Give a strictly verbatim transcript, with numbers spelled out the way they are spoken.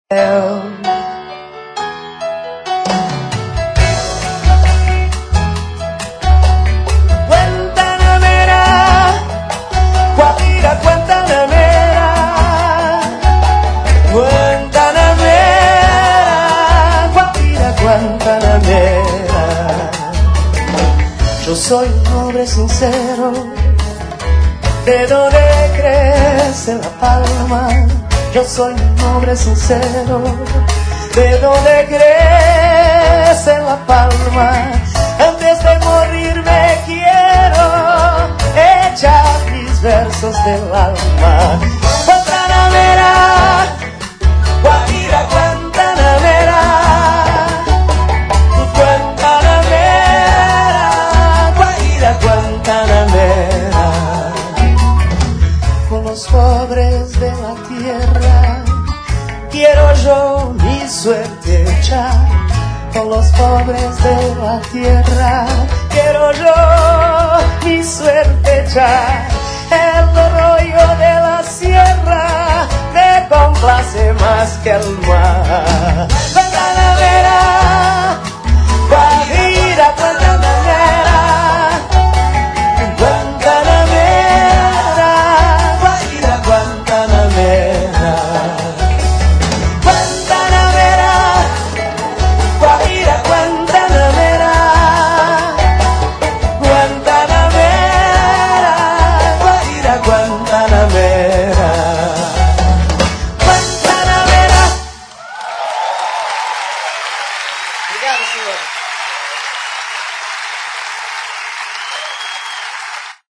Guantanamera, Guajira, Guantanamera, Guantanamera, Guajira, Guantanamera. Yo soy un hombre sincero, de donde crece la palma. Yo soy un hombre sincero, de donde crece la palma. Antes de morir me quiero echar mis versos del alma. Guantanamera, Guajira, Guantanamera, Guantanamera, Guajira, Guantanamera. Con los pobres de la tierra quiero yo mi suerte echar. Con los pobres de la tierra quiero yo mi suerte echar. El rollo de la sierra me complace más que el mar. Guantanamera,